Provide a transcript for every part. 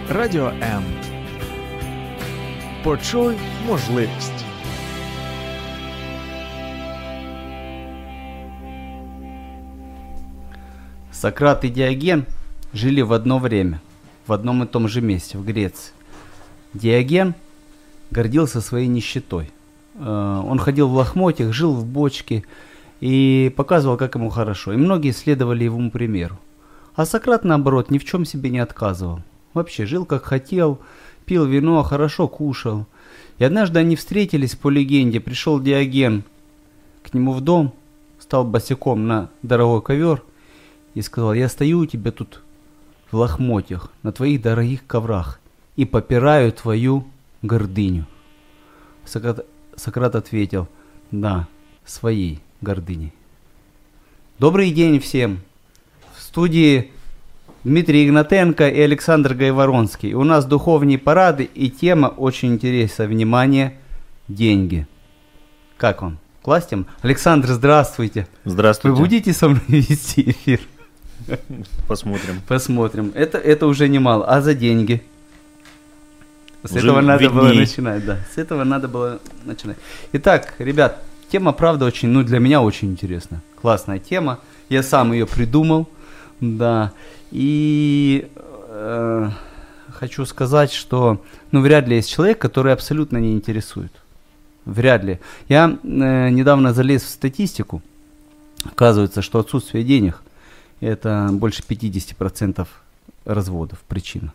Радіо М. Почуй можливість. Сократ и Диоген жили в одно время, в одном и том же месте, в Греции. Диоген гордился своей нищетой. Он ходил в лохмотьях, жил в бочке и показывал, как ему хорошо. И многие следовали его примеру. А Сократ, наоборот, ни в чем себе не отказывал. Вообще жил как хотел, пил вино, хорошо кушал. И однажды они встретились, по легенде, пришел Диоген к нему в дом, стал босиком на дорогой ковер и сказал: «Я стою у тебя тут в лохмотьях, на твоих дорогих коврах, и попираю твою гордыню». Сократ ответил: «Да, своей гордыней». Добрый день всем! В студии Дмитрий Игнатенко и Александр Гайворонский. У нас духовные парады, и тема очень интересная. Внимание, деньги. Как вам? Класс тема? Александр, здравствуйте. Здравствуйте. Вы будете со мной вести эфир? Посмотрим. Посмотрим. Это уже немало. А за деньги? С уже этого надо видней. было начинать, да. С этого надо было начинать. Итак, ребят, тема, правда, очень, для меня очень интересная. Классная тема. Я сам ее придумал, да. И хочу сказать, что, вряд ли есть человек, который абсолютно не интересует. Вряд ли. Я недавно залез в статистику. Оказывается, что отсутствие денег – это больше 50% разводов, причина.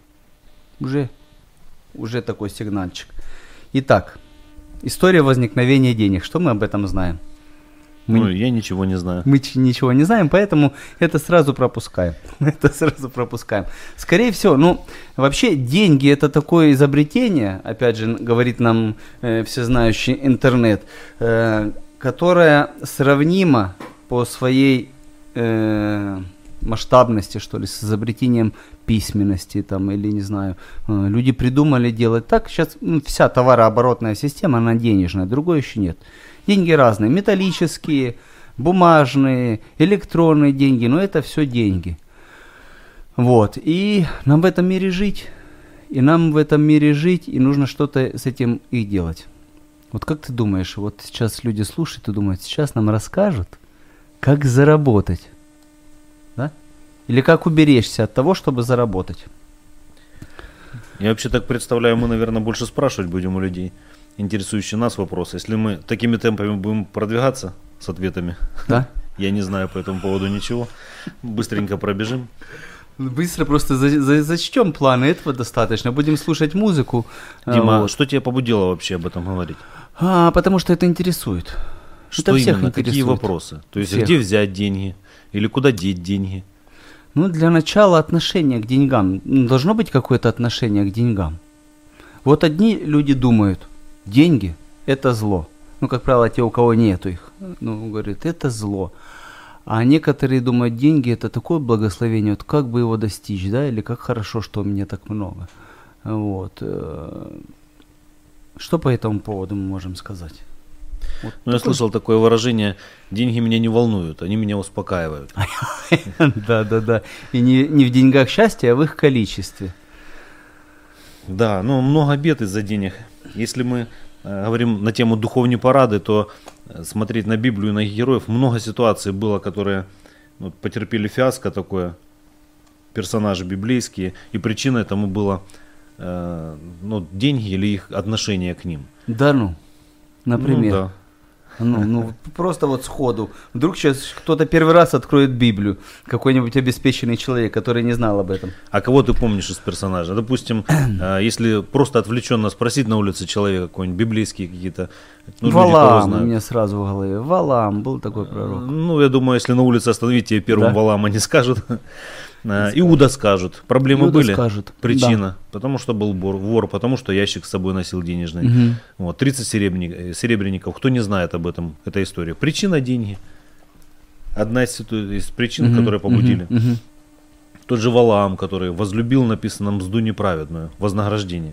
Уже такой сигнальчик. Итак, история возникновения денег. Что мы об этом знаем? Я ничего не знаю. Мы ничего не знаем, поэтому это сразу пропускаем. Скорее всего, вообще деньги – это такое изобретение, опять же, говорит нам всезнающий интернет, которое сравнимо по своей масштабности, что ли, с изобретением письменности, там, или, не знаю, люди придумали делать так. Сейчас вся товарооборотная система, она денежная, другой еще нет. Деньги разные, металлические, бумажные, электронные деньги, но это все деньги. Вот, и нам в этом мире жить, и нужно что-то с этим и делать. Вот как ты думаешь, вот сейчас люди слушают и думают, сейчас нам расскажут, как заработать, да? Или как уберечься от того, чтобы заработать? Я вообще так представляю, мы, наверное, больше спрашивать будем у людей, интересующие нас вопросы. Если мы такими темпами будем продвигаться с ответами, да? Я не знаю по этому поводу ничего, быстренько пробежим. Быстро просто зачтем планы, этого достаточно. Будем слушать музыку. Дима, что тебя побудило вообще об этом говорить? Потому что это интересует. Что это именно? Какие вопросы? То есть где взять деньги? Или куда деть деньги? Для начала отношение к деньгам. Должно быть какое-то отношение к деньгам. Вот одни люди думают, деньги – это зло. Как правило, те, у кого нету их, говорят, это зло. А некоторые думают, деньги – это такое благословение, вот как бы его достичь, да, или как хорошо, что у меня так много. Вот. Что по этому поводу мы можем сказать? Я слышал такое выражение: деньги меня не волнуют, они меня успокаивают. Да. И не в деньгах счастье, а в их количестве. Да, много бед из-за денег. Если мы говорим на тему духовной парады, то смотреть на Библию, на героев, много ситуаций было, которые потерпели фиаско такое, персонажи библейские, и причиной этому было деньги или их отношение к ним. Да, например. Да. Просто вот сходу. Вдруг сейчас кто-то первый раз откроет Библию, какой-нибудь обеспеченный человек, который не знал об этом. А кого ты помнишь из персонажа? Допустим, если просто отвлеченно спросить на улице человека, какой-нибудь библейские какие-то... Валаам у меня сразу в голове. Валаам, был такой пророк. Я думаю, если на улице остановить, тебе первым Валаама не скажут. Иуда скажут. Проблемы Иуда были? Скажет. Причина. Да. Потому что был вор, потому что ящик с собой носил денежный. Угу. 30 серебряников. Кто не знает об этом, эта история. Причина – деньги. Одна из причин, которые побудили. Тот же Валаам, который возлюбил, написано, мзду неправедную, вознаграждение.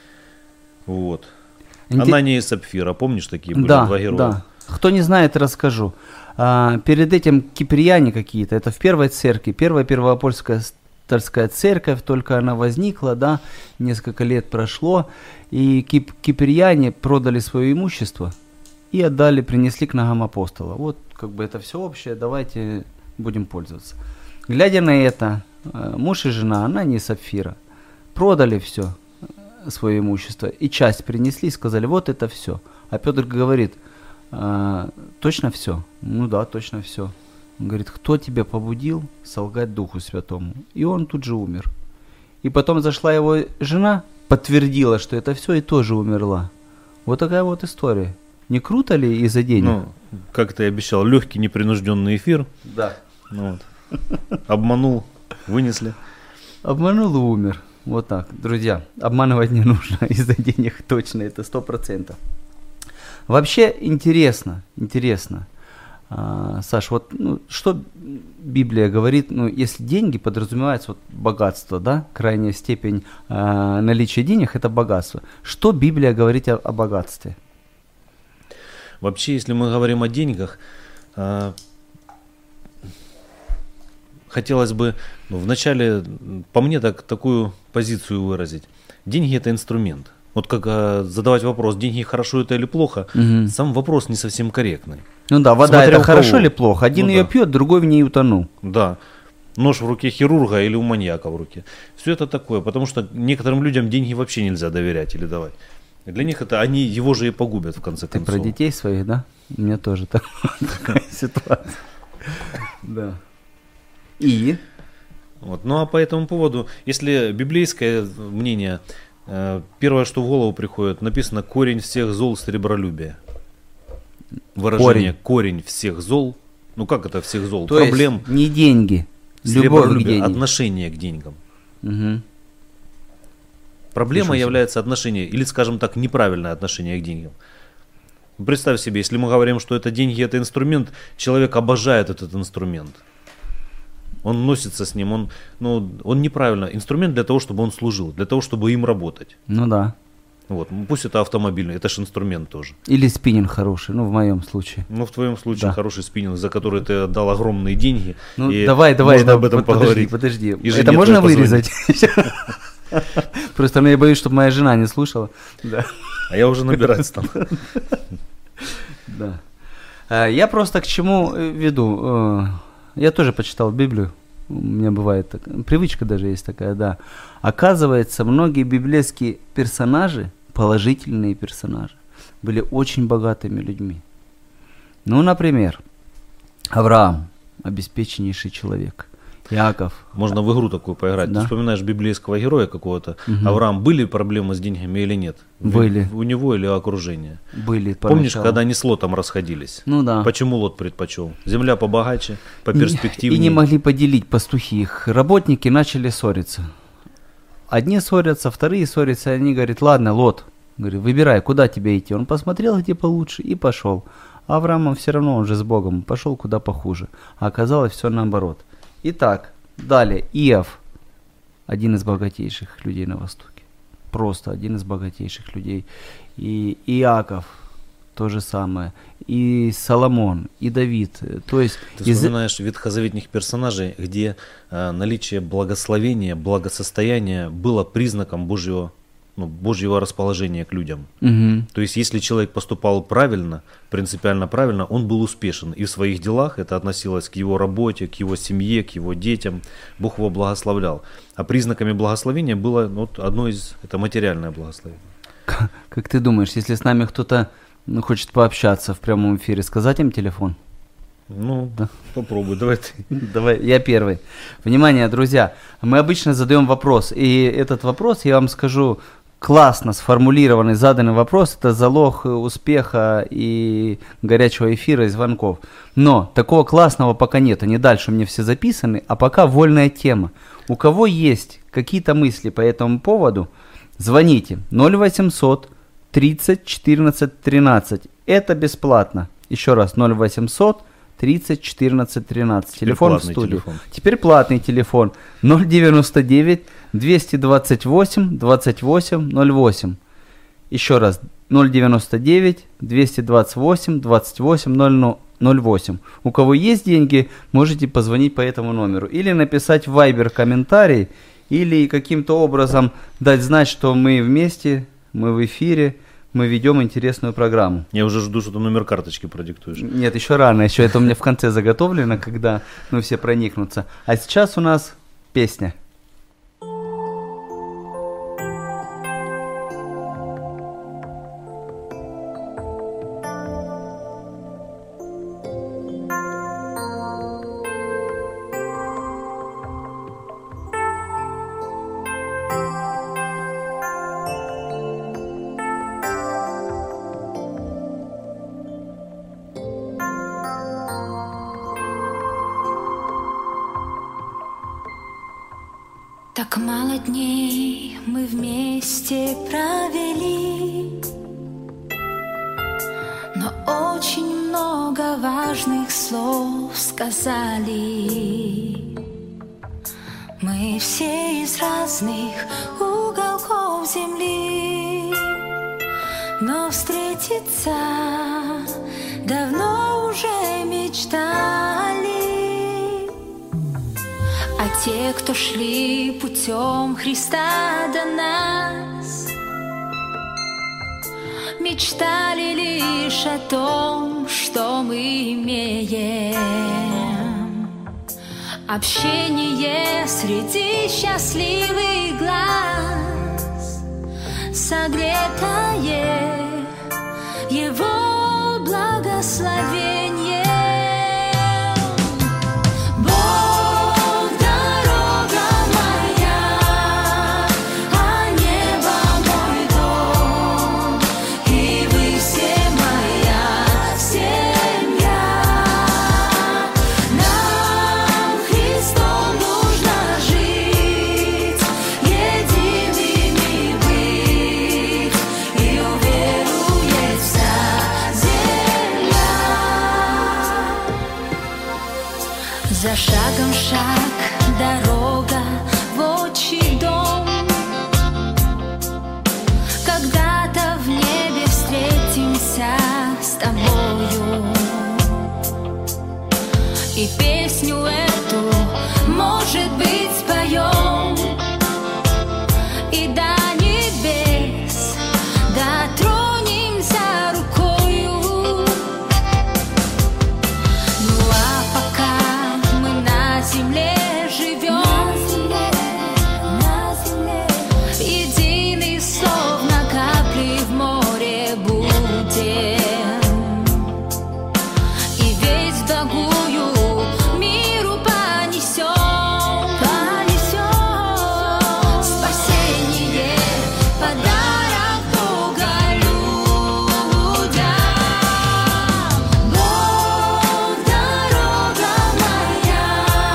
Вот. Анания и Сапфира, помнишь, такие были два героя? Да. Кто не знает, расскажу. Перед этим киприане какие-то, это в первой церкви, первая первоапостольская апостольская церковь, только она возникла, да, несколько лет прошло, и киприане продали свое имущество и отдали, принесли к ногам апостола. Вот как бы это все общее, давайте будем пользоваться. Глядя на это, муж и жена, она не Сапфира, продали все свое имущество и часть принесли и сказали, вот это все. А Петр говорит, точно все? Ну да, точно все. Он говорит, кто тебя побудил солгать Духу Святому? И он тут же умер. И потом зашла его жена, подтвердила, что это все, и тоже умерла. Вот такая вот история. Не круто ли из-за денег? Ну, как ты обещал, легкий непринужденный эфир. Да. Ну, вот. Обманул, вынесли. Обманул и умер. Вот так. Друзья, обманывать не нужно. Из-за денег точно, это 100%. Вообще интересно. Саш, вот что Библия говорит, если деньги подразумевается вот богатство, да, крайняя степень наличия денег – это богатство. Что Библия говорит о богатстве? Вообще, если мы говорим о деньгах, хотелось бы вначале, по мне, такую позицию выразить. Деньги – это инструмент. Вот как задавать вопрос, деньги хорошо это или плохо, сам вопрос не совсем корректный. Ну да, вода смотря это хорошо или плохо? Один ее пьет, другой в ней утонул. Да, нож в руке хирурга или у маньяка в руке. Все это такое, потому что некоторым людям деньги вообще нельзя доверять или давать. Для них это они его же и погубят в конце концов. Ты про детей своих, да? У меня тоже такая ситуация. Да. И? Вот. Ну а по этому поводу, если библейское мнение, первое, что в голову приходит, написано корень всех зол сребролюбие. Выражение корень всех зол. Ну как это всех зол? То Проблем. Есть не деньги, любовь к деньгам. Отношение к деньгам. Угу. Проблема является отношение, или, скажем так, неправильное отношение к деньгам. Представь себе, если мы говорим, что это деньги, это инструмент, человек обожает этот инструмент. Он носится с ним, он неправильно. Инструмент для того, чтобы он служил, для того, чтобы им работать. Ну да. Вот. Пусть это автомобильный, это же инструмент тоже. Или спиннинг хороший, в моем случае. В твоем случае да. Хороший спиннинг, за который ты отдал огромные деньги. Давай, можно об этом поговорить. Подожди. Это можно вырезать? Просто я боюсь, чтобы моя жена не слушала. Да. А я уже набирать стал. Да. Я просто к чему веду. Я тоже почитал Библию. У меня бывает привычка даже есть такая, да. Оказывается, многие библейские персонажи, положительные персонажи, были очень богатыми людьми. Например, Авраам, обеспеченнейший человек. Иаков. Можно в игру такую поиграть. Да? Ты вспоминаешь библейского героя какого-то. Угу. Авраам, были проблемы с деньгами или нет? Были. У него или окружения? Были. Помнишь, когда они с Лотом расходились? Ну да. Почему Лот предпочел? Земля побогаче, поперспективнее. И не могли поделить пастухи их. Работники начали ссориться. Одни ссорятся, вторые ссорятся. И они говорят, ладно, Лот, говорит, выбирай, куда тебе идти. Он посмотрел, где получше, и пошел. А Авраам все равно, он же с Богом, пошел куда похуже. А оказалось все наоборот. Итак, далее, Иов, один из богатейших людей на Востоке, просто один из богатейших людей, и Иаков, то же самое, и Соломон, и Давид, то есть... Ты вспоминаешь ветхозаветных персонажей, где наличие благословения, благосостояния было признаком Божьего расположения к людям. Угу. То есть, если человек поступал правильно, принципиально правильно, он был успешен. И в своих делах это относилось к его работе, к его семье, к его детям. Бог его благословлял. А признаками благословения было одно из, это материальное благословение. Как ты думаешь, если с нами кто-то хочет пообщаться в прямом эфире, сказать им телефон? Да. Попробуй, давай ты. Давай, я первый. Внимание, друзья, мы обычно задаем вопрос, и этот вопрос, я вам скажу, классно сформулированный, заданный вопрос, это залог успеха и горячего эфира и звонков. Но такого классного пока нет, они дальше у меня все записаны, а пока вольная тема. У кого есть какие-то мысли по этому поводу, звоните 0800 30 14 13, это бесплатно. Еще раз, 0800 30 14 13. Телефон в студии. Теперь платный телефон 099 228 28 08. Еще раз 099 228 28 08. У кого есть деньги, можете позвонить по этому номеру. Или написать в Viber комментарий, или каким-то образом дать знать, что мы вместе, мы в эфире, мы ведем интересную программу. Я уже жду, что ты номер карточки продиктуешь. Нет, еще рано, еще это у меня в конце заготовлено, когда все проникнутся. А сейчас у нас песня. Так мало дней мы вместе провели, но очень много важных слов сказали. Мы все из разных уголков земли, но встретиться давно уже мечтали. А те, кто шли путем Христа до нас, мечтали лишь о том, что мы имеем. Общение среди счастливых глаз, согретое Его благословение. За шагом шаг, дорога в отчий дом. Когда-то в небе встретимся с тобою, и песню эту, может быть, споем, и до небес дотронемся рукою. Ну а пока земле живем, единый словно капли в море будем, и весь в благую миру понесем, спасение, подарок Бога людям. Бог, дорога моя,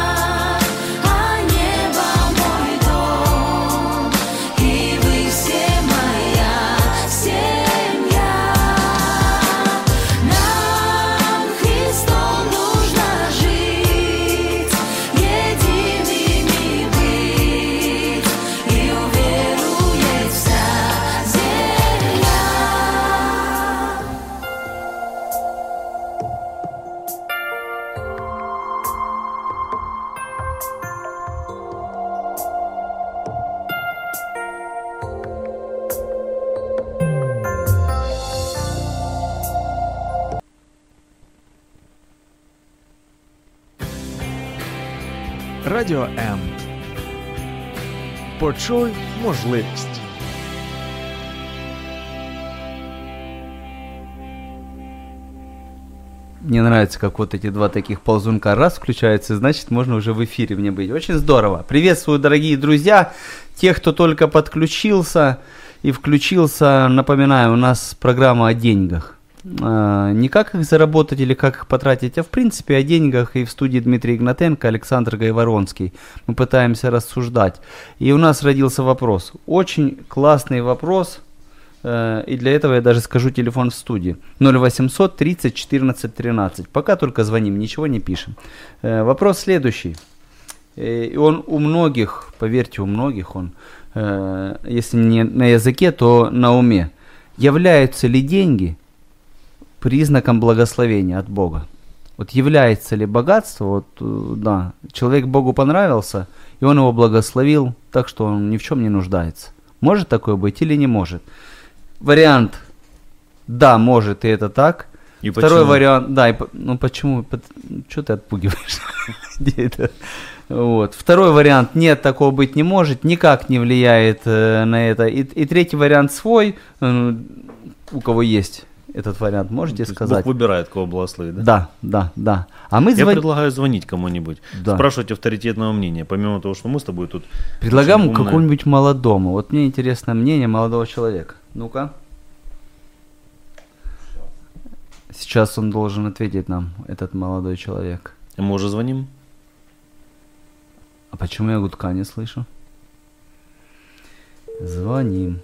Радіо М. Почуй можливість. Мне нравится, как вот эти два таких ползунка раз включаются, значит, можно уже в эфире мне быть. Очень здорово. Приветствую, дорогие друзья. Тех, кто только подключился и включился, напоминаю, у нас программа о деньгах. Не как их заработать или как их потратить, а в принципе о деньгах. И в студии Дмитрий Игнатенко, Александр Гайворонский. Мы пытаемся рассуждать. И у нас родился вопрос. Очень классный вопрос. И для этого я даже скажу телефон в студии. 0800 30 14 13. Пока только звоним, ничего не пишем. Вопрос следующий. И он у многих, поверьте, у многих он, если не на языке, то на уме. Являются ли деньги признаком благословения от Бога? Вот является ли богатство, вот, да, человек Богу понравился, и он его благословил, так что он ни в чем не нуждается. Может такое быть или не может? Вариант, да, может, и это так. И Второй почему? вариант, да, ну почему, что ты отпугиваешь? Вот. Второй вариант, нет, такого быть не может, никак не влияет на это. И третий вариант свой, у кого есть этот вариант, можете То есть сказать? Бог выбирает, кого благословить, да? Да. А мы Я предлагаю звонить кому-нибудь, Да. спрашивать авторитетного мнения, помимо того, что мы с тобой тут... предлагаем очень умные. какому-нибудь молодому. Вот мне интересно мнение молодого человека. Ну-ка. Сейчас он должен ответить нам, этот молодой человек. А мы уже звоним? А почему я гудка не слышу? Звоним.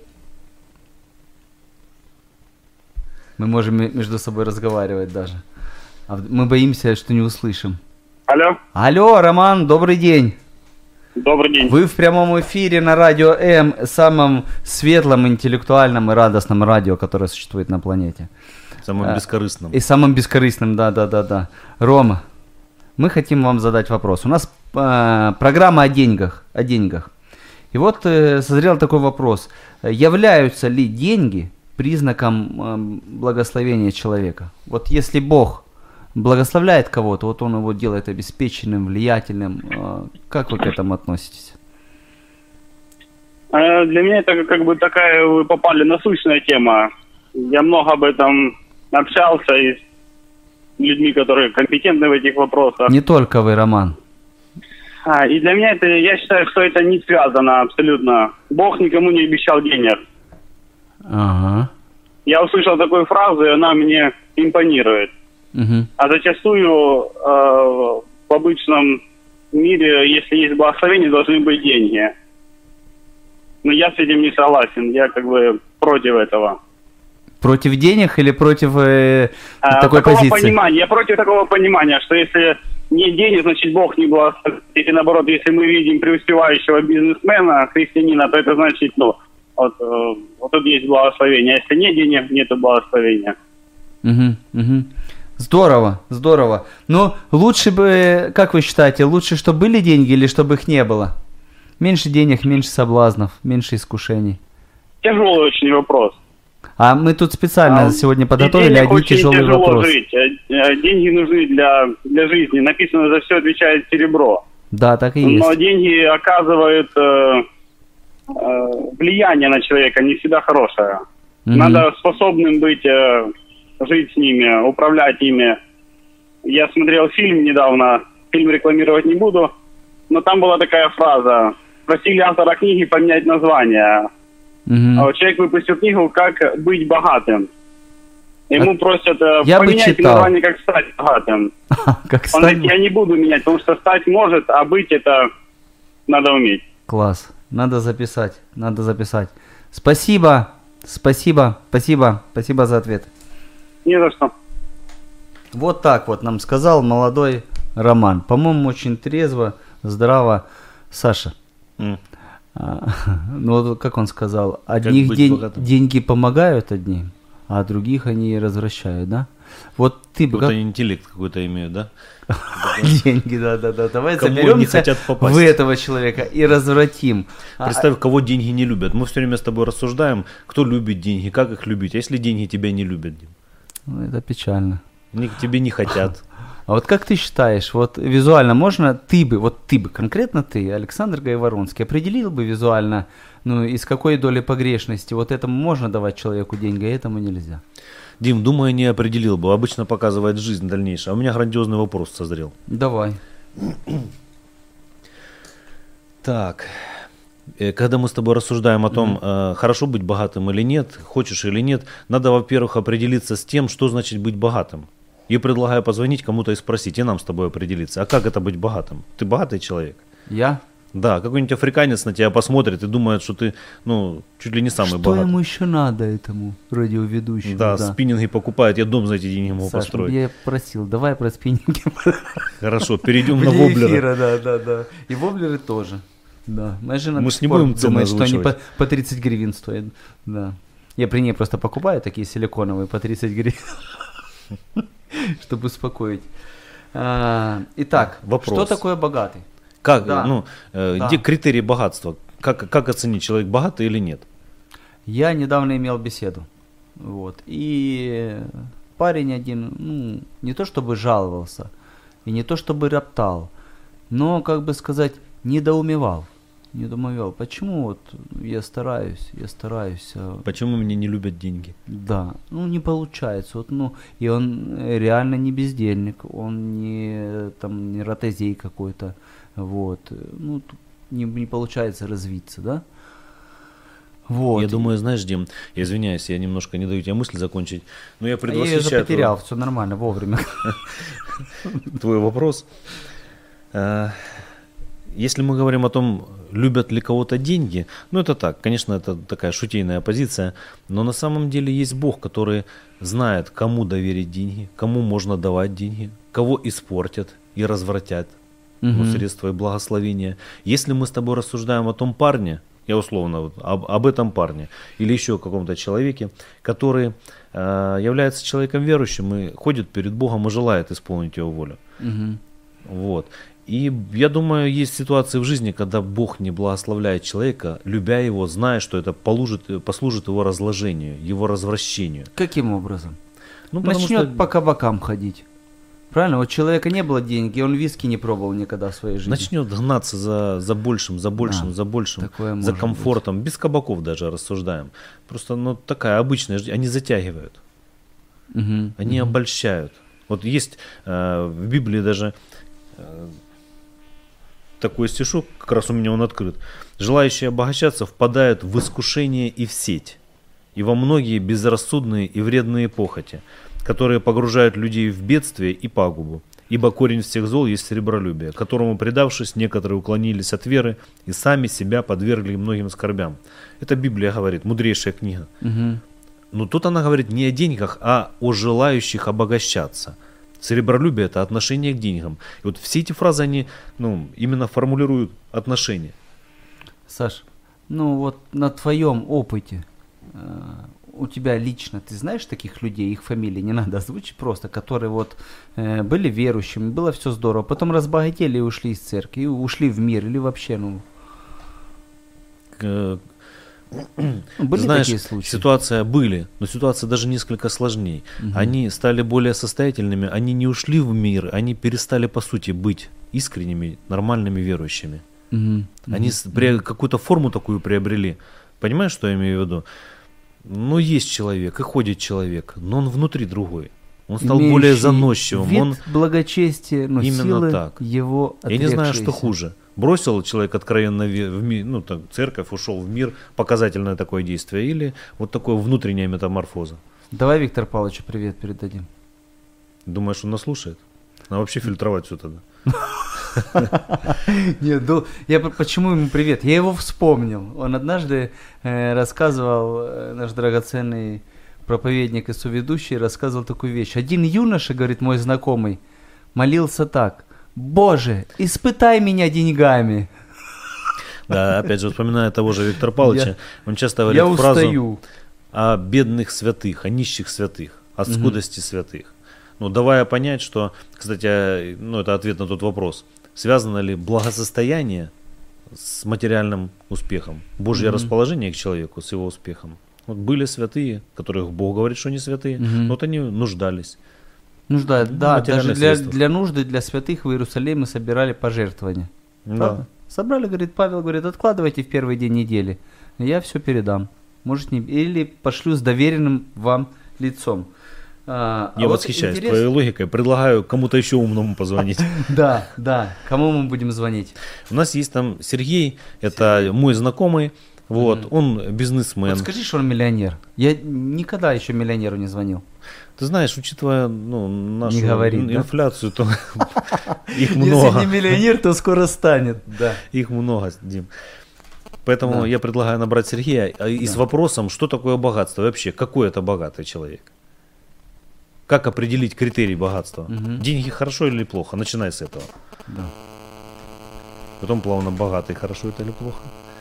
Мы можем между собой разговаривать даже. А мы боимся, что не услышим. Алло, Алло, Роман, добрый день. добрый день. Вы в прямом эфире на радио М, самом светлом, интеллектуальном и радостном радио, которое существует на планете. Самым бескорыстным. И самым бескорыстным, да. Рома, мы хотим вам задать вопрос. У нас программа о деньгах. И вот созрел такой вопрос. Являются ли деньги признаком благословения человека? Вот если Бог благословляет кого-то, вот он его делает обеспеченным, влиятельным. Как вы к этому относитесь? Для меня это как бы такая, вы попали насущная тема. Я много об этом общался и с людьми, которые компетентны в этих вопросах. Не только вы, Роман. И для меня это, я считаю, что это не связано абсолютно. Бог никому не обещал денег. Ага. Я услышал такую фразу, и она мне импонирует. Угу. А зачастую в обычном мире, если есть благословение, должны быть деньги. Но я с этим не согласен, я как бы против этого. Против денег или против такой такого позиции? Понимания, я против такого понимания, что если нет денег, значит Бог не благословит. Если наоборот, если мы видим преуспевающего бизнесмена, христианина, то это значит, вот тут есть благословение. А если нет денег, нет благословения. Угу. Здорово. Но лучше бы, как вы считаете, лучше, чтобы были деньги или чтобы их не было? Меньше денег, меньше соблазнов, меньше искушений. Тяжелый очень вопрос. А мы тут специально сегодня подготовили одни тяжелые вопросы. Жить. Деньги нужны для жизни. Написано, за все отвечает серебро. Да, так и есть. Но деньги оказывают влияние на человека не всегда хорошее. Надо способным быть, жить с ними, управлять ими. Я смотрел фильм недавно, фильм рекламировать не буду, но там была такая фраза. Просили автора книги поменять название. А вот человек выпустил книгу «Как быть богатым». Ему просят поменять название «Как стать богатым». Он говорит, я не буду менять, потому что стать может, а быть это надо уметь. Класс. Надо записать. Спасибо за ответ. Не за что. Вот так вот нам сказал молодой Роман. По-моему, очень трезво, здраво. Саша. Ну, как он сказал, одних деньги помогают одним, а других они развращают, да? Вот ты бы... Какой-то интеллект какой-то имеют, да? Деньги, да. Давай заберемся в этого человека и развратим. Представь, кого деньги не любят. Мы все время с тобой рассуждаем, кто любит деньги, как их любить. А если деньги тебя не любят, Дим? Ну, это печально. Они к тебе не хотят. А вот как ты считаешь, вот визуально можно, ты бы, конкретно ты, Александр Гайворонский, определил бы визуально, из какой доли погрешности вот этому можно давать человеку деньги, а этому нельзя? Дим, думаю, не определил бы. Обычно показывает жизнь дальнейшая. А у меня грандиозный вопрос созрел. Давай. Так, когда мы с тобой рассуждаем о том, хорошо быть богатым или нет, хочешь или нет, надо, во-первых, определиться с тем, что значит быть богатым. И предлагаю позвонить кому-то и спросить, и нам с тобой определиться, а как это быть богатым? Ты богатый человек? Я? Да, какой-нибудь африканец на тебя посмотрит и думает, что ты, чуть ли не самый богатый. Что ему еще надо, этому радиоведущему? Да, спиннинги покупает, я дом за эти деньги могу построить. Я просил, давай про спиннинги. Хорошо, перейдем на воблеры. Да. И воблеры тоже. Да. Моя жена мы ж не будем думает, что они по 30 гривен стоят. Да. Я при ней просто покупаю такие силиконовые по 30 гривен, чтобы успокоить. Итак, Вопрос. что такое богатый? Как, Да. Да. где критерии богатства? Как оценить, человек богатый или нет? Я недавно имел беседу. Вот. И парень один, не то чтобы жаловался, и не то чтобы роптал, но, как бы сказать, недоумевал. Почему вот я стараюсь, Почему меня не любят деньги? да, не получается, и он реально не бездельник, он не ротозей какой-то, вот, не получается развиться, да? Вот. Я думаю, знаешь, Дим, я извиняюсь, я немножко не даю тебе мысль закончить, но я Я ее уже предвосхищаю потерял, все нормально, вовремя. твой вопрос. Если мы говорим о том, любят ли кого-то деньги, это так, конечно, это такая шутейная позиция, но на самом деле есть Бог, который знает, кому доверить деньги, кому можно давать деньги, кого испортят и развратят средства и благословения. Если мы с тобой рассуждаем о том парне, я условно об этом парне или еще о каком-то человеке, который является человеком верующим и ходит перед Богом и желает исполнить его волю. Вот. И я думаю, есть ситуации в жизни, когда Бог не благословляет человека, любя его, зная, что это послужит его разложению, его развращению. Каким образом? Потому Начнет что по кабакам ходить. Правильно? Вот человека не было денег, и он виски не пробовал никогда в своей жизни. начнет гнаться за большим, за большим, такое за может комфортом. Без кабаков даже рассуждаем. Просто такая обычная, они затягивают, они обольщают. Вот есть в Библии даже такой стишок, как раз у меня он открыт. Желающие обогащаться впадают в искушение и в сеть, и во многие безрассудные и вредные похоти, которые погружают людей в бедствие и пагубу. Ибо корень всех зол есть сребролюбие, которому, предавшись, некоторые уклонились от веры и сами себя подвергли многим скорбям. Это Библия говорит, мудрейшая книга. Но тут она говорит не о деньгах, а о желающих обогащаться. Сребролюбие – это отношение к деньгам. И вот все эти фразы, они именно формулируют отношения. Саш, вот на твоем опыте, у тебя лично, ты знаешь таких людей, их фамилии не надо озвучить просто, которые вот были верующими, было все здорово, потом разбогатели и ушли из церкви, и ушли в мир, или вообще, были Знаешь, такие случаи? но ситуация даже несколько сложнее. Они стали более состоятельными, они не ушли в мир, они перестали по сути быть искренними, нормальными верующими. Они какую-то форму такую приобрели. Понимаешь, что я имею в виду? Есть человек, и ходит человек, но он внутри другой. Он стал Имеющий более заносчивым. Вид благочестия, Именно силы так. его Я не знаю, что отрекшиеся. хуже. Бросил человек откровенно в мир, церковь, ушел в мир, показательное такое действие, или вот такое внутренняя метаморфоза. Давай Виктору Павловичу привет передадим. Думаешь, он нас слушает? Надо вообще фильтровать все тогда. Нет, почему ему привет? Я его вспомнил. Он однажды рассказывал, наш драгоценный проповедник и соведущий, рассказывал такую вещь. Один юноша, говорит мой знакомый, молился так: «Боже, испытай меня деньгами». Да, опять же, вспоминая того же Виктора Павловича, он часто говорит Я фразу устаю. о бедных святых, о нищих святых, о скудости святых. Давая понять, что, кстати, это ответ на тот вопрос, связано ли благосостояние с материальным успехом, Божье расположение к человеку с его успехом. Вот были святые, которых Бог говорит, что они святые, но вот они нуждались. Да, даже материальных средствах. для нужды, для святых в Иерусалиме собирали пожертвования. Правда? Собрали, говорит, Павел, говорит, откладывайте в первый день недели, я все передам. Можете или пошлю с доверенным вам лицом. Я восхищаюсь твоей логикой, предлагаю кому-то еще умному позвонить. Да, кому мы будем звонить? У нас есть там Сергей, это мой знакомый, он бизнесмен. Вот скажи, что он миллионер. Я никогда еще миллионеру не звонил. Ты знаешь, учитывая нашу инфляцию, то их много. Если не миллионер, то скоро станет. Да. Их много, Дим. Поэтому я предлагаю набрать Сергея и с вопросом, что такое богатство вообще, какой это богатый человек. Как определить критерий богатства? Деньги хорошо или плохо? Начинай с этого. Да. Потом плавно богатый, хорошо это или плохо?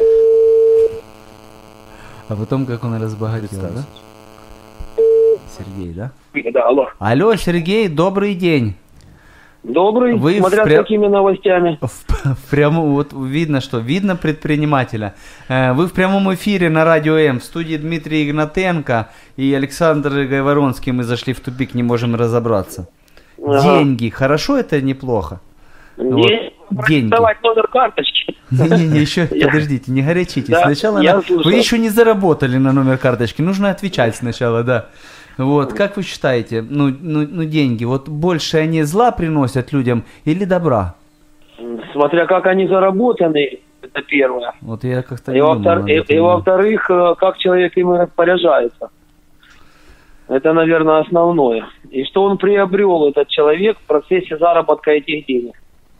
А потом как он разбогател, да? Сергей, да? Да, алло. Алло, Сергей, добрый день. Добрый, Вы смотря с какими новостями. В прямом, вот видно, что видно предпринимателя. Вы в прямом эфире на Радио М. В студии Дмитрий Игнатенко и Александр Гайворонский. Мы зашли в тупик, не можем разобраться. Ага. Деньги. Хорошо это или неплохо? Вот. Деньги. Давать номер карточки. Не, еще, подождите, не горячитесь. Да, Сначала вы еще не заработали на номер карточки. Нужно отвечать сначала, да. Вот, как вы считаете, ну деньги, вот больше они зла приносят людям или добра? Смотря как они заработаны, это первое. Вот я как-то И во-вторых, как человек ими распоряжается. Это, наверное, основное. И что он приобрел, этот человек, в процессе заработка этих денег.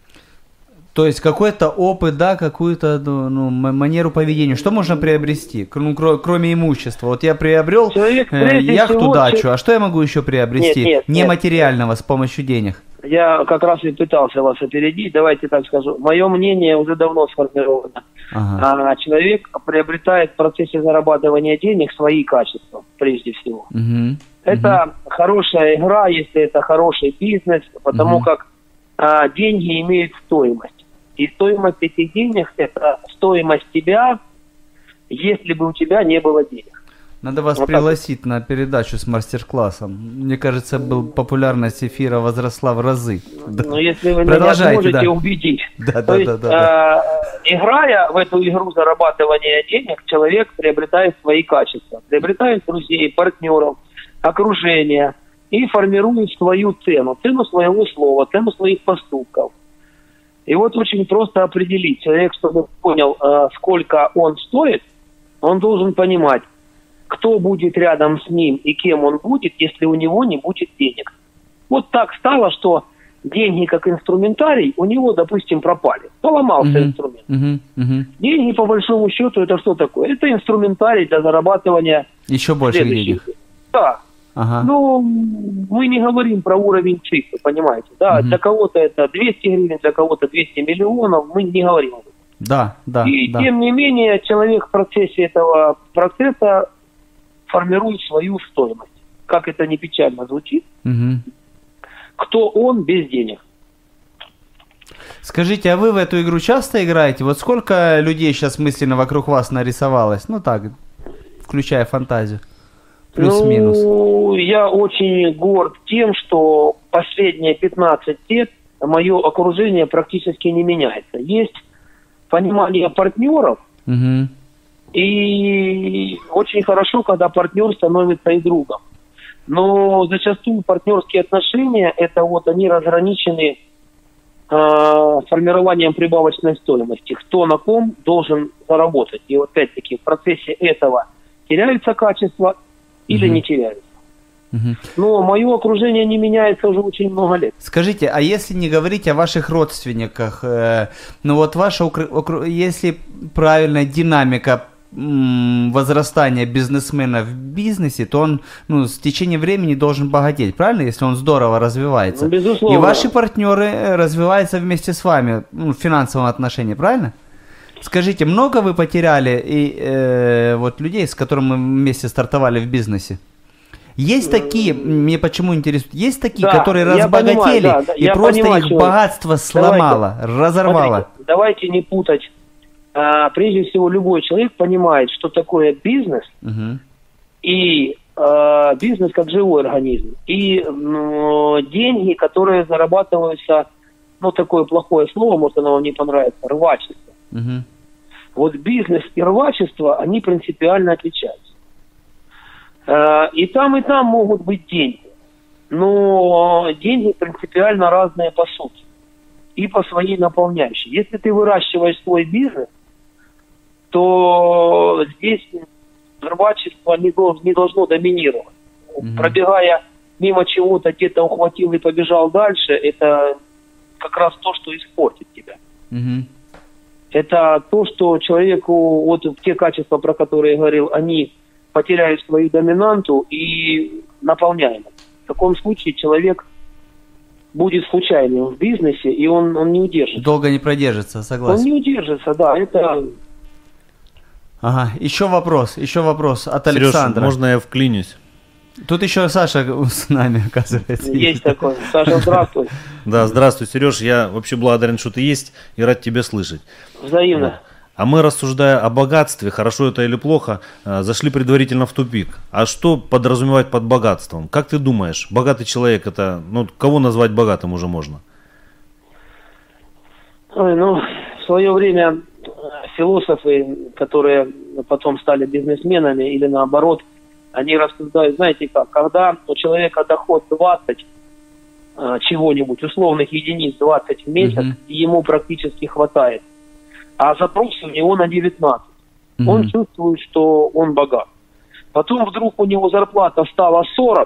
То есть какой-то опыт, да, какую-то манеру поведения. Что можно приобрести, кроме имущества? Вот я приобрел яхту, дачу, а что я могу еще приобрести нематериального с помощью денег? Я как раз и пытался вас опередить, давайте так скажу. Мое мнение уже давно сформировано. Ага. Человек приобретает в процессе зарабатывания денег свои качества, прежде всего. Угу. Это хорошая игра, если это хороший бизнес, потому как деньги имеют стоимость. И стоимость этих денег – это стоимость тебя, если бы у тебя не было денег. Надо вас пригласить на передачу с мастер-классом. Мне кажется, популярность эфира возросла в разы. Но если вы меня сможете убедить. Да. Играя в эту игру зарабатывания денег, человек приобретает свои качества. Приобретает друзей, партнеров, окружение и формирует свою цену. Цену своего слова, цену своих поступков. И вот очень просто определить. Человек, чтобы понял, сколько он стоит, он должен понимать, кто будет рядом с ним и кем он будет, если у него не будет денег. Вот так стало, что деньги как инструментарий у него, допустим, пропали. Поломался инструмент. Деньги, по большому счету, это что такое? Это инструментарий для зарабатывания еще больше денег. Да. Ага. Ну, мы не говорим про уровень цифры, понимаете, да, для кого-то это 200 гривен, для кого-то 200 миллионов, мы не говорим об этом. Да. И тем не менее, человек в процессе этого процесса формирует свою стоимость. Как это не печально звучит, кто он без денег. Скажите, а вы в эту игру часто играете? Вот сколько людей сейчас мысленно вокруг вас нарисовалось? Ну так, включая фантазию. Плюс-минус. Ну, я очень горд тем, что последние 15 лет мое окружение практически не меняется. Есть понимание партнеров, и очень хорошо, когда партнер становится и другом. Но зачастую партнерские отношения, это вот они разграничены формированием прибавочной стоимости. Кто на ком должен заработать. И вот опять-таки в процессе этого теряются качества или не теряются. Но мое окружение не меняется уже очень много лет. Скажите, а если не говорить о ваших родственниках, ну вот ваша, если правильная динамика возрастания бизнесмена в бизнесе, то он с течением времени должен богатеть, правильно, если он здорово развивается? Ну, безусловно. И ваши партнеры развиваются вместе с вами в финансовом отношении, правильно? Скажите, много вы потеряли вот людей, с которыми мы вместе стартовали в бизнесе? Есть такие, мне почему интересует, есть такие, которые разбогатели, и просто их богатство сломало, разорвало. Смотрите, давайте не путать. Прежде всего, любой человек понимает, что такое бизнес, и бизнес как живой организм, и деньги, которые зарабатываются, такое плохое слово, может, оно вам не понравится, рвачество. Вот бизнес и рвачество, они принципиально отличаются. И там могут быть деньги. Но деньги принципиально разные по сути. И по своей наполняющей. Если ты выращиваешь свой бизнес, то здесь рвачество не должно доминировать. Пробегая мимо чего-то, где-то ухватил и побежал дальше, это как раз то, что испортит тебя. Это то, что человеку, вот те качества, про которые я говорил, они потеряют свою доминанту и наполняемость. В таком случае человек будет случайным в бизнесе, и он не удержится. Долго не продержится, согласен. Он не удержится, да, это... Ага, еще вопрос от Александра. Сереж, можно я вклинюсь? Тут еще Саша с нами, оказывается. Есть такой. Саша, здравствуй. Да, здравствуй, Сереж. Я вообще благодарен, что ты есть и рад тебя слышать. Взаимно. Вот. А мы, рассуждая о богатстве, хорошо это или плохо, зашли предварительно в тупик. А что подразумевать под богатством? Как ты думаешь, богатый человек это, ну, кого назвать богатым уже можно? Ой, ну, в свое время философы, которые потом стали бизнесменами или наоборот, они рассуждают, знаете как, когда у человека доход 20 чего-нибудь, условных единиц 20 в месяц, ему практически хватает, а запросы у него на 19. Он чувствует, что он богат. Потом вдруг у него зарплата стала 40,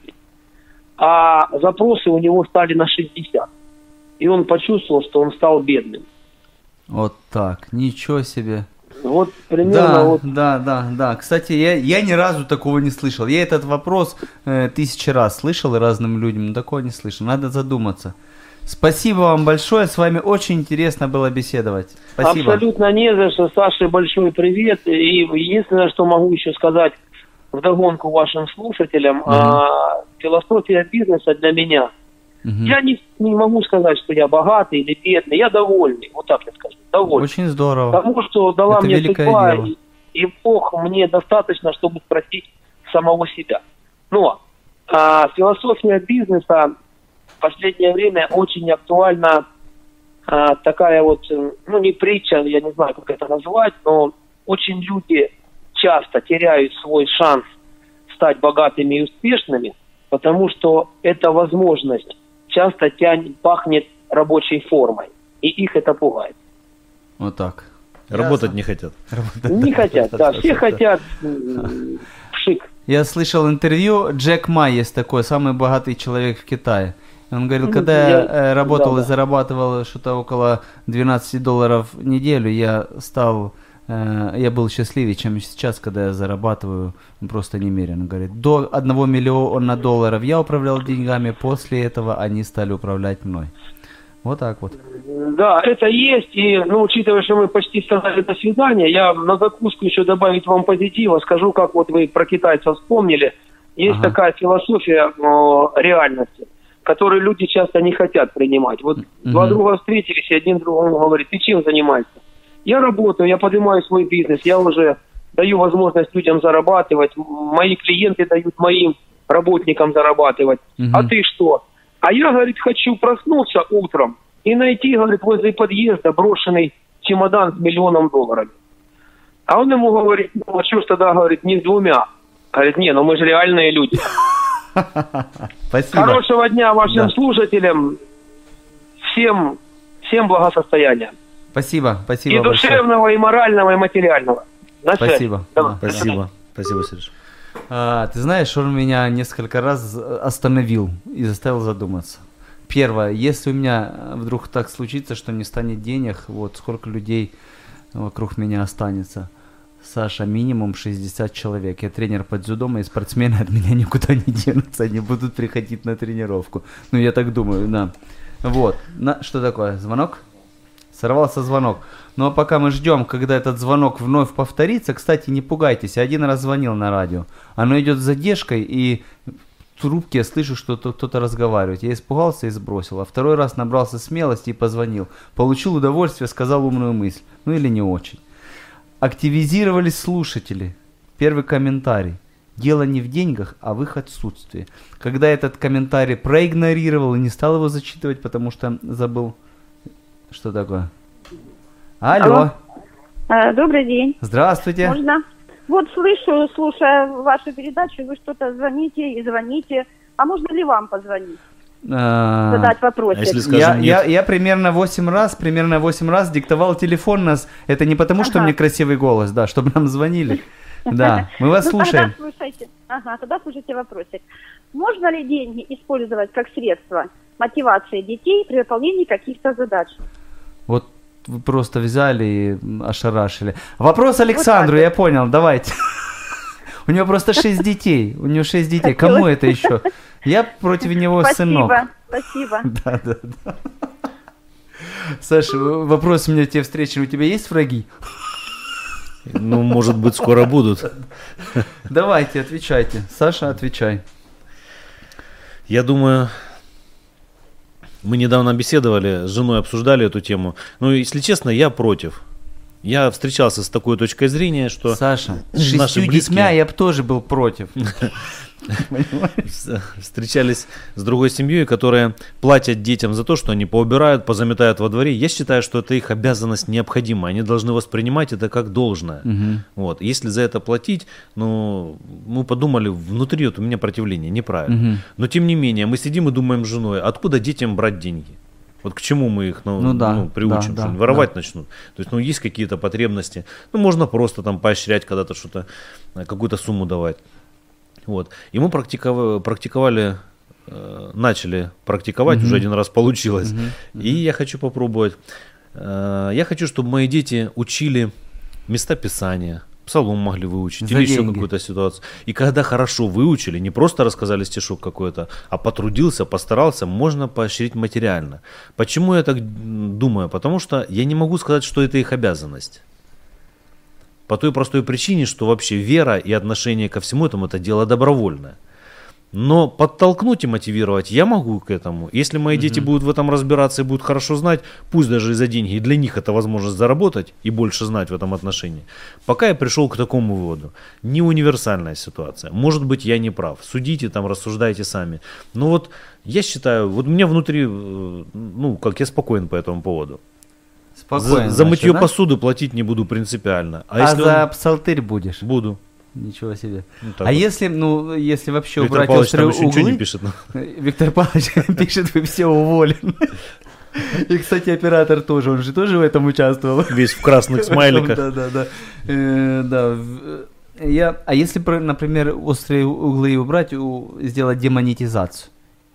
а запросы у него стали на 60. И он почувствовал, что он стал бедным. Вот так, ничего себе. Вот примерно Да. Кстати, я ни разу такого не слышал. Я этот вопрос 1000 раз слышал и разным людям, но такого не слышал. Надо задуматься. Спасибо вам большое, с вами очень интересно было беседовать. Спасибо. Абсолютно не за что. Саше большой привет. И единственное, что могу еще сказать вдогонку вашим слушателям, философия бизнеса для меня. Я не могу сказать, что я богатый или бедный, я довольный, вот так я скажу, довольный. Очень здорово. Потому что дала это мне судьба, дело. и Бог мне достаточно, чтобы спросить самого себя. Но философия бизнеса в последнее время очень актуальна, такая вот, ну не притча, я не знаю, как это назвать, но очень люди часто теряют свой шанс стать богатыми и успешными, потому что эта возможность часто пахнет рабочей формой, и их это пугает. Вот так. Работать не хотят. Не хотят, да, все хотят пшик. Я слышал интервью, Джек Ма есть такой, самый богатый человек в Китае. Он говорил, когда я работал и зарабатывал что-то около $12 в неделю, я был счастливее, чем сейчас, когда я зарабатываю просто немерено. Говорит, до $1 миллиона я управлял деньгами, после этого они стали управлять мной. Вот так вот. Да, это есть, и, учитывая, что мы почти сказали до свидания, я на закуску еще добавить вам позитива, скажу, как вот вы про китайцев вспомнили. Есть такая философия реальности, которую люди часто не хотят принимать. Вот два друга встретились, и один другому говорит, ты чем занимаешься? Я работаю, я поднимаю свой бизнес, я уже даю возможность людям зарабатывать, мои клиенты дают моим работникам зарабатывать. А ты что? А я, говорит, хочу проснуться утром и найти, говорит, возле подъезда брошенный чемодан с $1 миллион. А он ему говорит, а что ж тогда, говорит, не с 2? Говорит, не, мы же реальные люди. Спасибо. Хорошего дня вашим слушателям. Всем благосостояния. Спасибо и душевного, большое. И морального, и материального. Спасибо. Спасибо, Сереж. Ты знаешь, он меня несколько раз остановил и заставил задуматься. Первое, если у меня вдруг так случится, что не станет денег, вот сколько людей вокруг меня останется. Саша, минимум 60 человек. Я тренер по дзюдо, и спортсмены от меня никуда не денутся, они будут приходить на тренировку. Я так думаю, да. Вот, что такое, звонок? Сорвался звонок. Ну а пока мы ждем, когда этот звонок вновь повторится, кстати, не пугайтесь, один раз звонил на радио. Оно идет с задержкой, и в трубке я слышу, что кто-то разговаривает. Я испугался и сбросил. А второй раз набрался смелости и позвонил. Получил удовольствие, сказал умную мысль. Или не очень. Активизировались слушатели. Первый комментарий. Дело не в деньгах, а в их отсутствии. Когда этот комментарий проигнорировал и не стал его зачитывать, потому что забыл... Что такое? Алло. Добрый день. Здравствуйте. Можно? Вот слушая вашу передачу, вы что-то звоните и звоните. А можно ли вам позвонить? Задать вопросик. Я примерно 8 раз диктовал телефон нас. Это не потому, что у меня красивый голос, да, чтобы нам звонили. Да, мы вас слушаем. Тогда слушайте вопросик. Можно ли деньги использовать как средство мотивации детей при выполнении каких-то задач? Вот вы просто взяли и ошарашили. Вопрос Александру, я понял, давайте. У него просто 6 детей. У него 6 детей. Кому это еще? Я против него сынок. Спасибо. Да. Саша, вопрос у меня тебе встречен. У тебя есть враги? Ну, может быть, скоро будут. Давайте, отвечайте. Саша, отвечай. Я думаю, мы недавно беседовали с женой, обсуждали эту тему. Ну, если честно, я против. Я встречался с такой точкой зрения, что... Саша, с 6 детьми я бы тоже был против. Встречались с другой семьей, которая платят детям за то, что они поубирают, позаметают во дворе. Я считаю, что это их обязанность необходима. Они должны воспринимать это как должное. Вот. Если за это платить, ну, мы подумали, внутри вот у меня противление, неправильно. Но тем не менее, мы сидим и думаем с женой, откуда детям брать деньги? Вот к чему мы их приучим, что воровать начнут. То есть, есть какие-то потребности. Ну, можно просто там поощрять когда-то что-то, какую-то сумму давать. Вот. И мы практиковали, начали практиковать, уже один раз получилось. И я хочу попробовать. Я хочу, чтобы мои дети учили места Писания, псалом могли выучить, или еще какую-то ситуацию. И когда хорошо выучили, не просто рассказали стишок какой-то, а потрудился, постарался, можно поощрить материально. Почему я так думаю? Потому что я не могу сказать, что это их обязанность. По той простой причине, что вообще вера и отношение ко всему этому – это дело добровольное. Но подтолкнуть и мотивировать я могу к этому. Если мои дети будут в этом разбираться и будут хорошо знать, пусть даже и за деньги, и для них это возможность заработать и больше знать в этом отношении. Пока я пришел к такому выводу. Не универсальная ситуация. Может быть, я не прав. Судите, там, рассуждайте сами. Но вот я считаю, вот у меня внутри, как я спокоен по этому поводу. Спокойно. За мытье посуды платить не буду принципиально. А за псалтырь будешь? Буду. Ничего себе. Вот. Если вообще Виктор убрать Павлович острые там углы... ничего не пишет. Виктор Павлович пишет, вы все уволены. И, кстати, оператор тоже, он же тоже в этом участвовал. Весь в красных смайликах. Да. А если, например, острые углы убрать, сделать демонетизацию?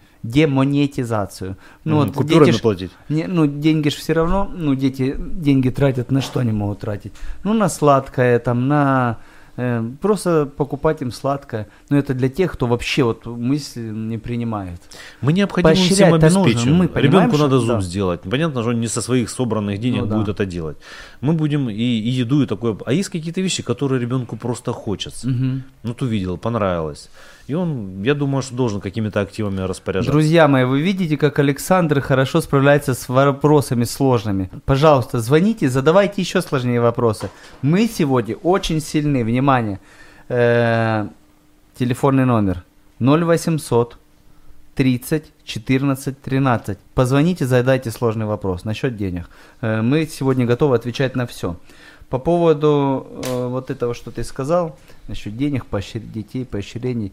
Купюрами платить. Деньги же все равно, дети деньги тратят, на что они могут тратить? На сладкое, там, просто покупать им сладкое. Но это для тех, кто вообще мысли не принимает. Мы необходимо всем обеспечим. Ребенку надо зуб сделать. Понятно, что он не со своих собранных денег будет это делать. Мы будем и еду, и такое. А есть какие-то вещи, которые ребенку просто хочется. Ты увидел, понравилось. И он, я думаю, что должен какими-то активами распоряжаться. Друзья мои, вы видите, как Александр хорошо справляется с вопросами сложными. Пожалуйста, звоните, задавайте еще сложнее вопросы. Мы сегодня очень сильны. Внимание. Телефонный номер 0800 30 14 13. Позвоните, задайте сложный вопрос насчет денег. Мы сегодня готовы отвечать на все. По поводу вот этого, что ты сказал, насчет денег, детей, поощрений.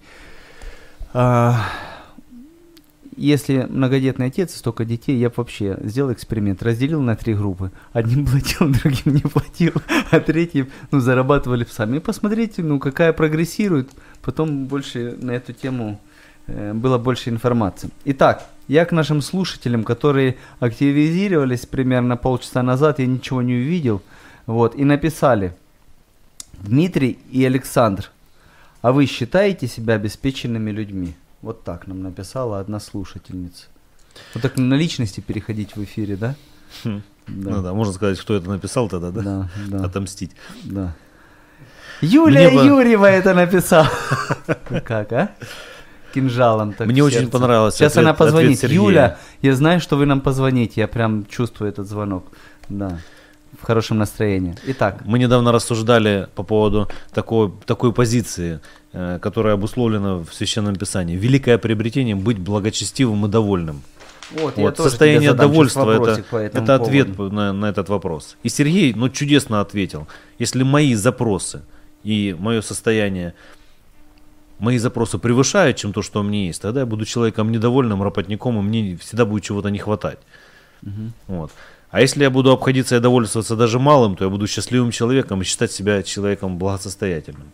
Если многодетный отец и столько детей, я бы вообще сделал эксперимент, разделил на 3 группы. Одним платил, другим не платил, а третьим зарабатывали сами. И посмотрите, какая прогрессирует. Потом больше на эту тему было больше информации. Итак, я к нашим слушателям, которые активизировались примерно полчаса назад, я ничего не увидел. И написали: Дмитрий и Александр, а вы считаете себя обеспеченными людьми? Вот так нам написала одна слушательница. Вот так на личности переходить в эфире, да? Да. Можно сказать, кто это написал тогда, да? Да. Отомстить. Да. Юлия Юрьева это написала. Как, а? Кинжалом так. Мне очень понравилось. Сейчас она позвонит. Юля, я знаю, что вы нам позвоните. Я прям чувствую этот звонок. Да. В хорошем настроении. Итак. Мы недавно рассуждали по поводу такой позиции, которая обусловлена в Священном Писании. Великое приобретение — быть благочестивым и довольным. Состояние довольства — это ответ на этот вопрос. И Сергей чудесно ответил. Если мои запросы и мое состояние, мои запросы превышают, чем то, что у меня есть, тогда я буду человеком недовольным, работником, и мне всегда будет чего-то не хватать. А если я буду обходиться и довольствоваться даже малым, то я буду счастливым человеком и считать себя человеком благосостоятельным.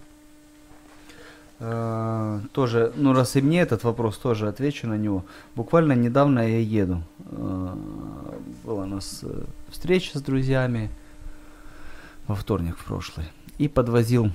Тоже, раз и мне этот вопрос, тоже отвечу на него. Буквально недавно я еду. Была у нас встреча с друзьями во вторник в прошлый. И подвозил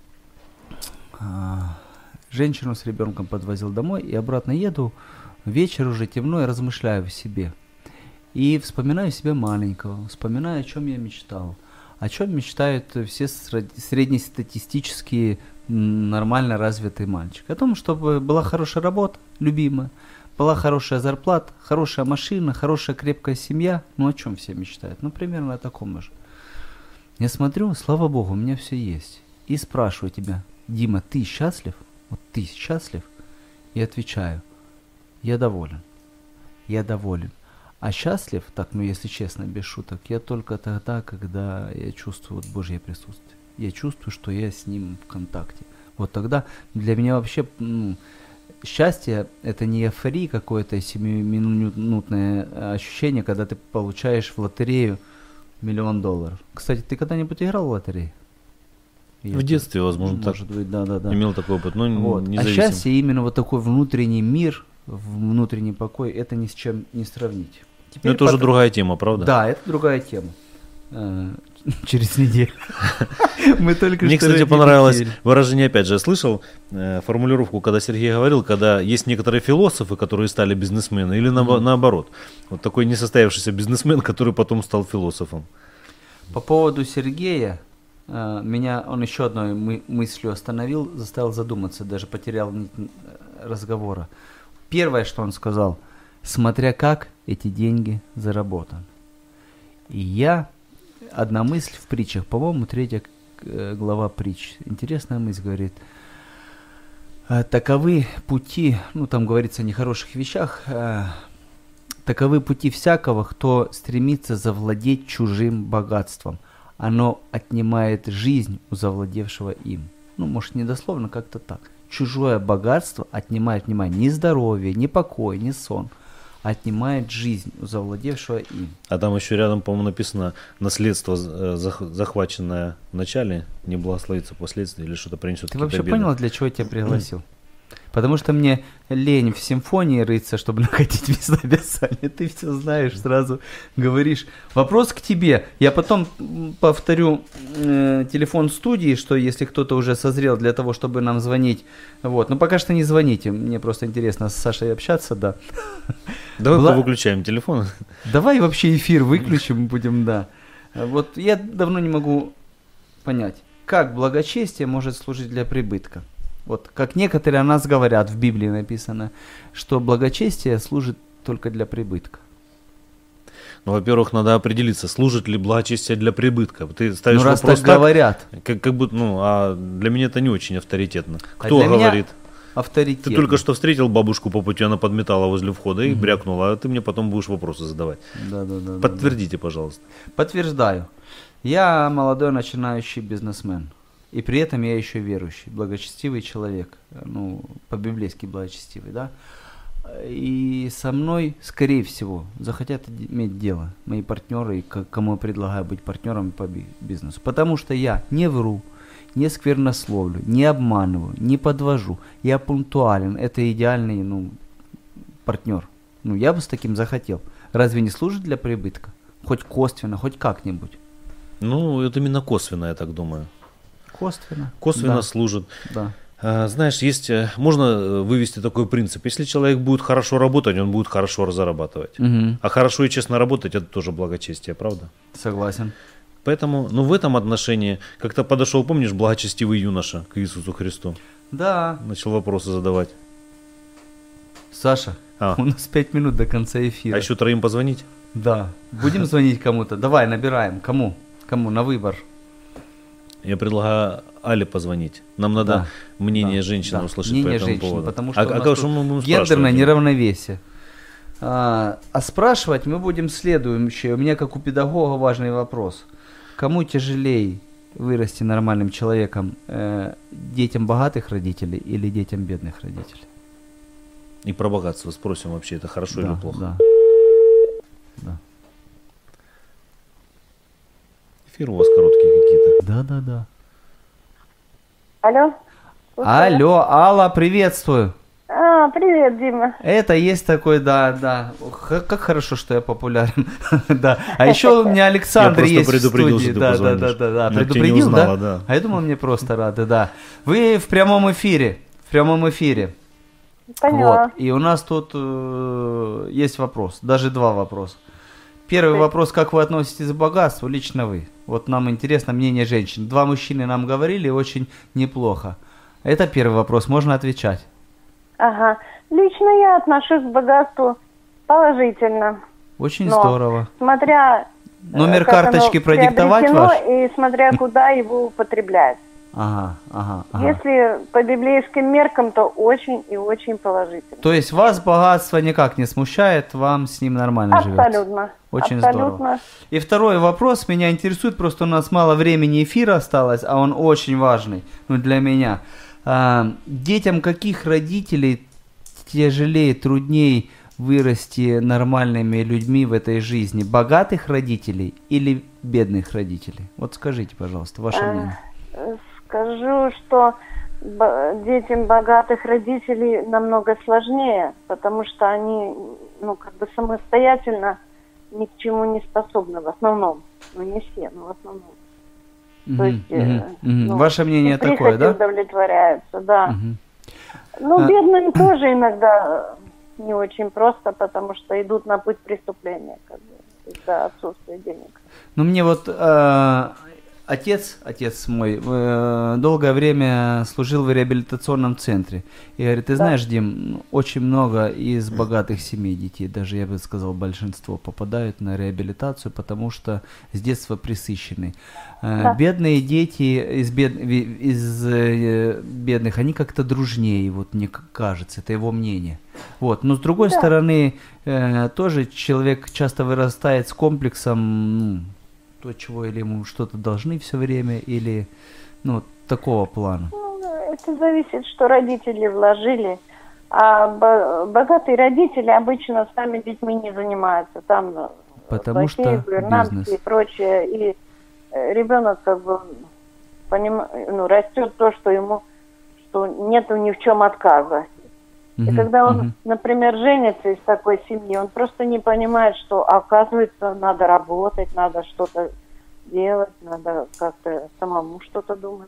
женщину с ребенком, подвозил домой. И обратно еду, вечер уже темно, и размышляю в себе. И вспоминаю себя маленького, вспоминаю, о чем я мечтал. О чем мечтают все среднестатистические нормально развитый мальчик? О том, чтобы была хорошая работа, любимая, была хорошая зарплата, хорошая машина, хорошая крепкая семья. Ну, о чем все мечтают? Ну, примерно о таком же. Я смотрю, слава Богу, у меня все есть. И спрашиваю тебя: Дима, ты счастлив? Вот ты счастлив? И отвечаю: я доволен. Я доволен. А счастлив, так, ну если честно, без шуток, я только тогда, когда я чувствую вот Божье присутствие. Я чувствую, что я с Ним в контакте. Вот тогда для меня вообще счастье — это не эйфория какое-то, 7-минутное ощущение, когда ты получаешь в лотерею $1 000 000. Кстати, ты когда-нибудь играл в лотерею? В детстве, возможно, может быть, да. Имел такой опыт, но вот. не А зависим. счастье, именно вот такой внутренний мир, внутренний покой, это ни с чем не сравнить. Но это уже другая тема, правда? Да, это другая тема. Через неделю. Мы только Мне, кстати, понравилось выражение, опять же, я слышал формулировку, когда Сергей говорил, когда есть некоторые философы, которые стали бизнесмены, или наоборот. Вот такой несостоявшийся бизнесмен, который потом стал философом. По поводу Сергея, меня он еще одной мыслью остановил, заставил задуматься, даже потерял нить разговора. Первое, что он сказал: смотря как эти деньги заработаны. И одна мысль в притчах, по-моему, 3 глава притч. Интересная мысль, говорит: таковы пути, ну там говорится о нехороших вещах, таковы пути всякого, кто стремится завладеть чужим богатством. Оно отнимает жизнь у завладевшего им. Ну, может, не дословно, как-то так. Чужое богатство отнимает, ни здоровье, ни покой, ни сон. Отнимает жизнь у завладевшего им. А там еще рядом, по-моему, написано: наследство, захваченное в начале, не благословится впоследствии, или что-то принесет. Ты вообще понял, для чего я тебя пригласил? Потому что мне лень в симфонии рыться, чтобы находить места Писания. Ты все знаешь, сразу говоришь. Вопрос к тебе. Я потом повторю телефон студии, что если кто-то уже созрел для того, чтобы нам звонить. Вот. Но пока что не звоните. Мне просто интересно с Сашей общаться, да. Давай повыключаем телефон. Давай вообще эфир выключим, будем, да. Вот я давно не могу понять, как благочестие может служить для прибытка. Вот как некоторые о нас говорят, в Библии написано, что благочестие служит только для прибытка. Ну, во-первых, надо определиться, служит ли благочестие для прибытка. Ты ставишь раз вопрос так говорят. Как будто, а для меня это не очень авторитетно. Кто говорит? Авторитетно. Ты только что встретил бабушку по пути, она подметала возле входа и брякнула, а ты мне потом будешь вопросы задавать. Да. Подтвердите, пожалуйста. Подтверждаю. Я молодой начинающий бизнесмен. И при этом я еще верующий, благочестивый человек, ну, по-библейски благочестивый, да. И со мной, скорее всего, захотят иметь дело мои партнеры, кому я предлагаю быть партнером по бизнесу. Потому что я не вру, не сквернословлю, не обманываю, не подвожу. Я пунктуален, это идеальный, партнер. Ну, я бы с таким захотел. Разве не служит для прибытка? Хоть косвенно, хоть как-нибудь. Ну, это именно косвенно, я так думаю. Косвенно да. служит. Да. Знаешь, можно вывести такой принцип. Если человек будет хорошо работать, он будет хорошо зарабатывать. Угу. А хорошо и честно работать — это тоже благочестие, правда? Согласен. Поэтому, в этом отношении, как-то подошел, помнишь, благочестивый юноша к Иисусу Христу? Да. Начал вопросы задавать. Саша, у нас 5 минут до конца эфира. А еще 3 позвонить? Да. Будем звонить кому-то? Давай, набираем. Кому? На выбор. Я предлагаю Але позвонить. Нам надо мнение женщины услышать мнение по этому поводу. Потому что у нас тут гендерное неравновесие. А спрашивать мы будем следующее. У меня, как у педагога, важный вопрос. Кому тяжелее вырасти нормальным человеком? Детям богатых родителей или детям бедных родителей? И про богатство спросим вообще, это хорошо или плохо? Да. Эфиры у вас короткие какие-то. Да. Алло. Алло, Алла, приветствую. Привет, Дима. Это есть такой, да. Как хорошо, что я популярен. Да. А еще у меня Александр есть в студии. Да. Предупредил, да? А я думал, мне просто рады, да. Вы в прямом эфире. Поняла. Вот. И у нас тут есть вопрос, даже 2 вопроса. Первый вопрос, как вы относитесь к богатству, лично вы. Вот нам интересно мнение женщин. 2 мужчины нам говорили очень неплохо. Это первый вопрос, можно отвечать. Ага. Лично я отношусь к богатству положительно. Очень здорово. Смотря... Номер карточки продиктовать ваш? И смотря куда его употребляют. Ага. Если по библейским меркам, то очень и очень положительно. То есть вас богатство никак не смущает, вам с ним нормально живется? Абсолютно. Очень здорово. И второй вопрос меня интересует, просто у нас мало времени эфира осталось, а он очень важный для меня. Детям каких родителей тяжелее, труднее вырасти нормальными людьми в этой жизни? Богатых родителей или бедных родителей? Вот скажите, пожалуйста, ваше мнение. Скажу, что детям богатых родителей намного сложнее, потому что они, самостоятельно ни к чему не способны в основном. Не все, но в основном. То есть, ваше мнение такое, да? Удовлетворяются, да. Бедным тоже иногда не очень просто, потому что идут на путь преступления, из-за отсутствия денег. Мне вот отец мой долгое время служил в реабилитационном центре. И говорит, ты знаешь, Дим, очень много из богатых семей детей, даже я бы сказал, большинство попадают на реабилитацию, потому что с детства пресыщены. Бедные дети из бедных, они как-то дружнее, вот мне кажется, это его мнение. Вот. Но с другой стороны, тоже человек часто вырастает с комплексом, то, чего или ему что-то должны все время, или такого плана. Это зависит, что родители вложили. А богатые родители обычно сами детьми не занимаются. Там потому что бизнес и прочее. И ребенок растет то, что нету ни в чем отказа. И когда он, например, женится из такой семьи, он просто не понимает, что, оказывается, надо работать, надо что-то делать, надо как-то самому что-то думать.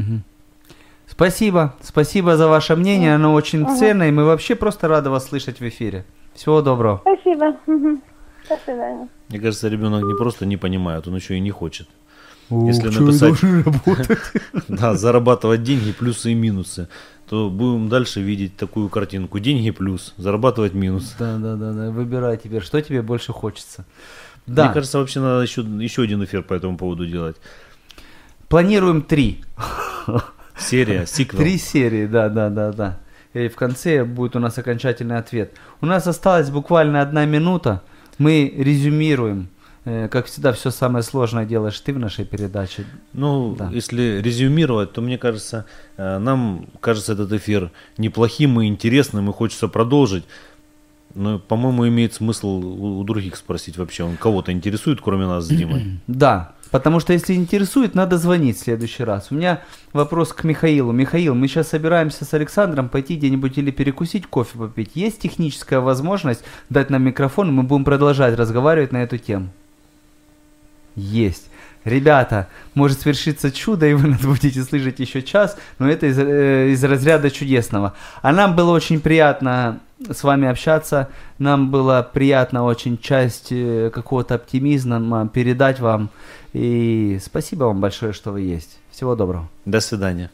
Спасибо за ваше мнение, оно очень ценное, и мы вообще просто рады вас слышать в эфире. Всего доброго. Спасибо. До свидания. Мне кажется, ребенок не просто не понимает, он еще и не хочет. Если написать, зарабатывать деньги, плюсы и минусы, то будем дальше видеть такую картинку. Деньги плюс, зарабатывать минус. Да. Выбирай теперь, что тебе больше хочется. Да. Мне кажется, вообще надо еще один эфир по этому поводу делать. Планируем 3. Серия, сиквел. 3 серии, да. И в конце будет у нас окончательный ответ. У нас осталась буквально 1 минута. Мы резюмируем. Как всегда, все самое сложное делаешь ты в нашей передаче. Если резюмировать, то мне кажется, нам кажется этот эфир неплохим и интересным, и хочется продолжить. Но, по-моему, имеет смысл у других спросить вообще, он кого-то интересует, кроме нас с Димой? Да, потому что если интересует, надо звонить в следующий раз. У меня вопрос к Михаилу. Михаил, мы сейчас собираемся с Александром пойти где-нибудь или перекусить, кофе попить. Есть техническая возможность дать нам микрофон, и мы будем продолжать разговаривать на эту тему? Есть. Ребята, может свершиться чудо, и вы нас будете слышать еще час, но это из разряда чудесного. А нам было очень приятно с вами общаться, нам было приятно очень часть какого-то оптимизма передать вам. И спасибо вам большое, что вы есть. Всего доброго. До свидания.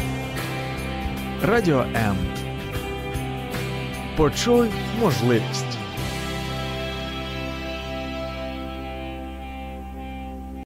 Радіо М. Почуй можливість.